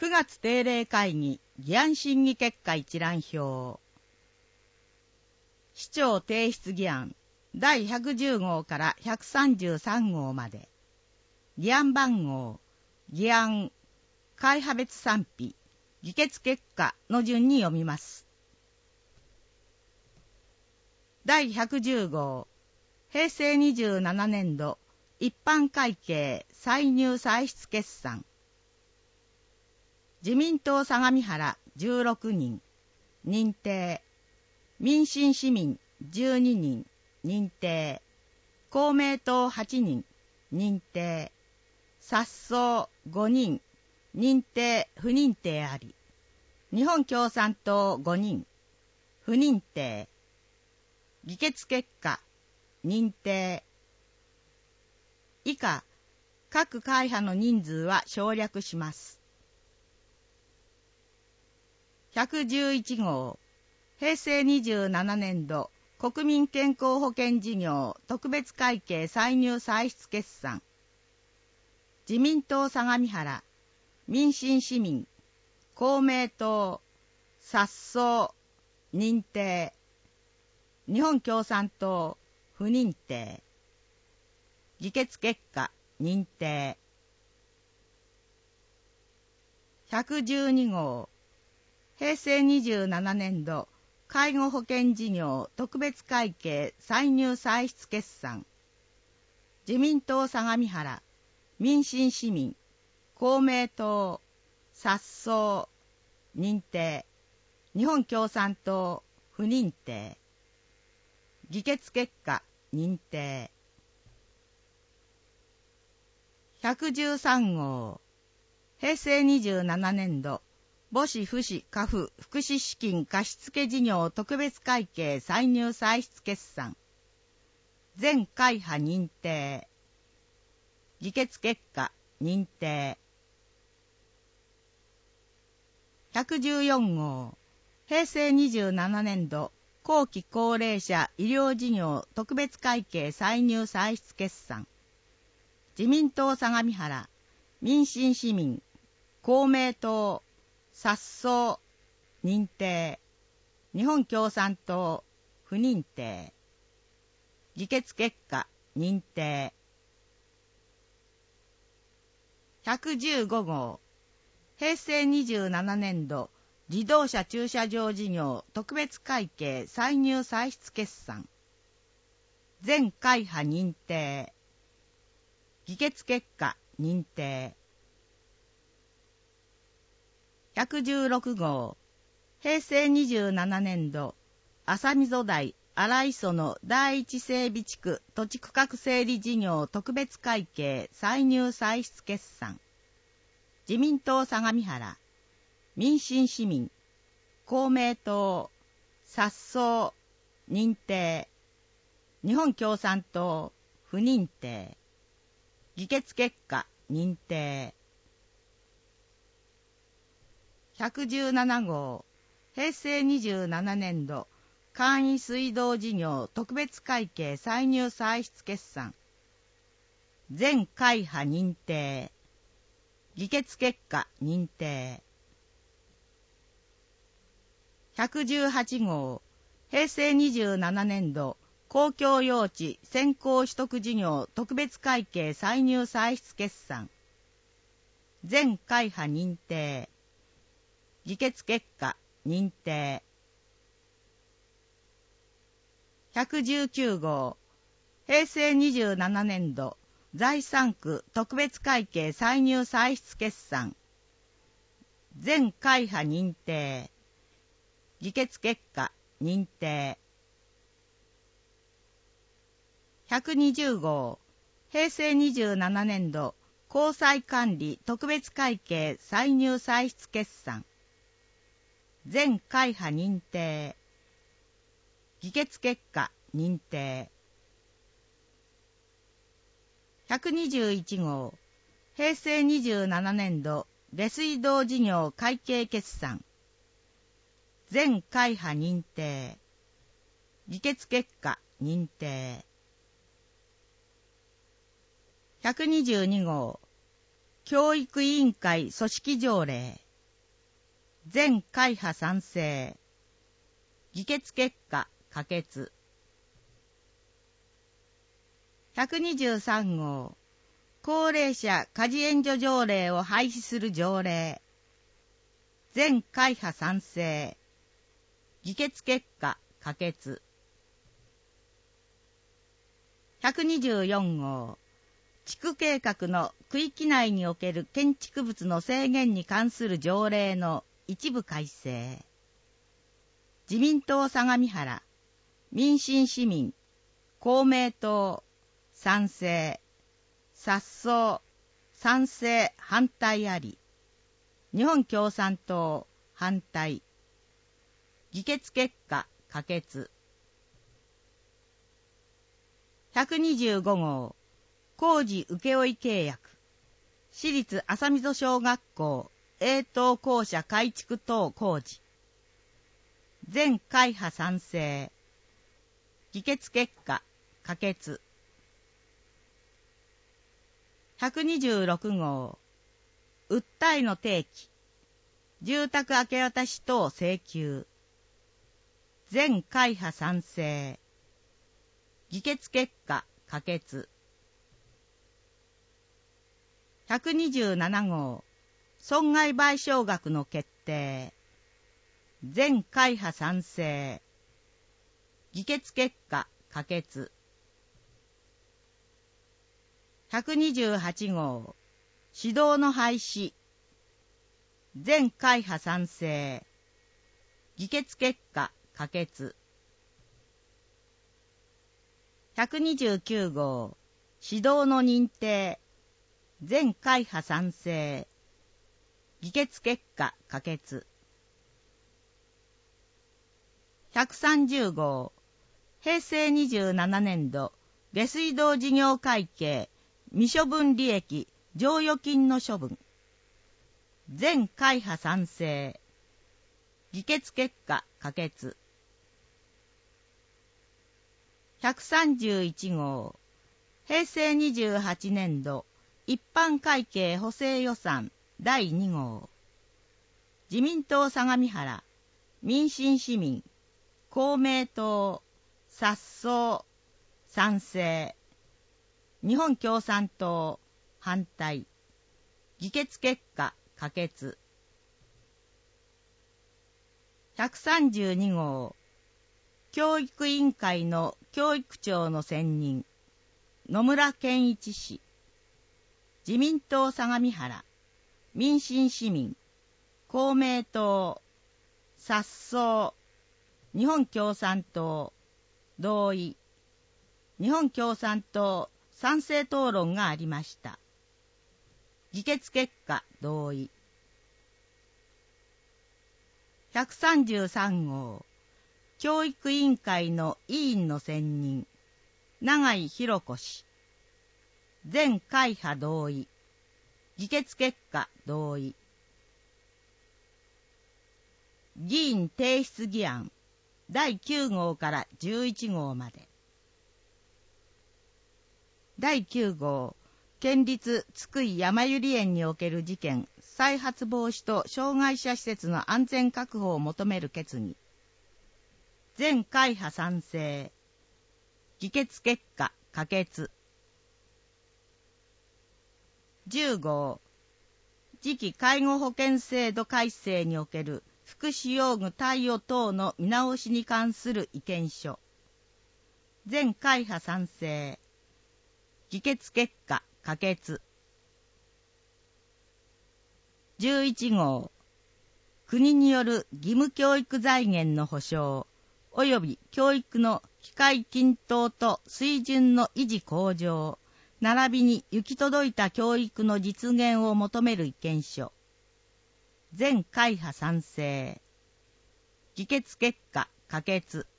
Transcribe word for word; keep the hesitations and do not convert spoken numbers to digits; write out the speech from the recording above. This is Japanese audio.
くがつ定例会議議案審議結果一覧表。市長提出議案だいひゃくじゅう号からひゃくさんじゅうさん号まで。議案番号、議案、会派別賛否、議決結果の順に読みます。だいひゃくじゅう号、平成にじゅうななねん度一般会計歳入歳出決算。自民党相模原じゅうろくにん、認定。民進市民じゅうににん、認定。公明党はちにん、認定。殺走ごにん、認定不認定あり。日本共産党ごにん、不認定。議決結果、認定。以下、各会派の人数は省略します。ひゃくじゅういち号、平成にじゅうななねん度国民健康保険事業特別会計歳入歳出決算。自民党相模原、民進市民、公明党、殺走、認定。日本共産党、不認定。議決結果、認定。ひゃくじゅうに号、平成にじゅうななねん度介護保険事業特別会計歳入歳出決算。自民党相模原、民進市民、公明党、殺走、認定。日本共産党、不認定。議決結果、認定。ひゃくじゅうさん号、平成にじゅうななねん度母子父子家父福祉資金貸付事業特別会計歳入歳出決算。全会派認定。議決結果、認定。ひゃくじゅうよん号、平成にじゅうななねん度後期高齢者医療事業特別会計歳入歳出決算。自民党相模原、民進市民、公明党、殺走、認定。日本共産党、不認定。議決結果、認定。ひゃくじゅうご号、平成にじゅうななねん度自動車駐車場事業特別会計歳入歳出決算。全会派認定。議決結果、認定。ひゃくじゅうろく号、平成にじゅうななねん度浅溝台荒磯の第一整備地区土地区画整理事業特別会計歳入歳出決算。自民党相模原、民進市民、公明党、殺走、認定。日本共産党、不認定。議決結果、認定。ひゃくじゅうなな号、平成にじゅうななねん度簡易水道事業特別会計歳入歳出決算。全会派認定。議決結果、認定。ひゃくじゅうはち号、平成にじゅうななねん度公共用地先行取得事業特別会計歳入歳出決算。全会派認定。議決結果、認定。ひゃくじゅうきゅう号、平成にじゅうななねん度財産区特別会計歳入歳出決算。全会派認定。議決結果、認定。ひゃくにじゅう号、平成にじゅうななねん度公債管理特別会計歳入歳出決算。全会派認定。議決結果、認定。ひゃくにじゅういち号、平成にじゅうななねん度下水道事業会計決算。全会派認定。議決結果、認定。ひゃくにじゅうに号、教育委員会組織条例。 全会派賛成。議決結果、可決。ひゃくにじゅうさん号、高齢者家事援助条例を廃止する条例。全会派賛成。議決結果、可決。ひゃくにじゅうよん号、地区計画の区域内における建築物の制限に関する条例の一部改正。自民党相模原、民進市民、公明党、賛成、殺走、賛成、反対あり。日本共産党、反対。議決結果、可決。ひゃくにじゅうご号、工事請負契約。私立浅溝小学校、永東校舎改築等工事。全会派賛成。議決結果、可決。ひゃくにじゅうろく号、訴えの提起。住宅明け渡し等請求。全会派賛成。議決結果、可決。ひゃくにじゅうなな号、損害賠償額の決定。全会派賛成。議決結果、可決。ひゃくにじゅうはち号、指導の廃止。全会派賛成。議決結果、可決。ひゃくにじゅうきゅう号、指導の認定。全会派賛成。議決結果、可決。ひゃくさんじゅう号、平成にじゅうなな年度下水道事業会計未処分利益剰余金の処分。全会派賛成。議決結果、可決。ひゃくさんじゅういち号、平成にじゅうはち年度一般会計補正予算だいに号。自民党相模原、民進市民、公明党、殺走、賛成。日本共産党、反対。議決結果、可決。ひゃくさんじゅうに号、教育委員会の教育長の選任。野村健一氏。自民党相模原、民進市民、公明党、殺走。日本共産党、同意。日本共産党、賛成討論がありました。議決結果、同意。ひゃくさんじゅうさん号、教育委員会の委員の選任。永井博子氏。全会派同意。議決結果、同意。議員提出議案。だいきゅう号からじゅういち号まで。だいきゅう号、県立津久井やまゆり園における事件再発防止と障害者施設の安全確保を求める決議。全会派賛成。議決結果、可決。じゅう号、次期介護保険制度改正における福祉用具貸与等の見直しに関する意見書。全会派賛成。議決結果、可決。じゅういち号、国による義務教育財源の保障及び教育の機会均等と水準の維持向上、並びに行き届いた教育の実現を求める意見書。全会派賛成。議決結果、可決。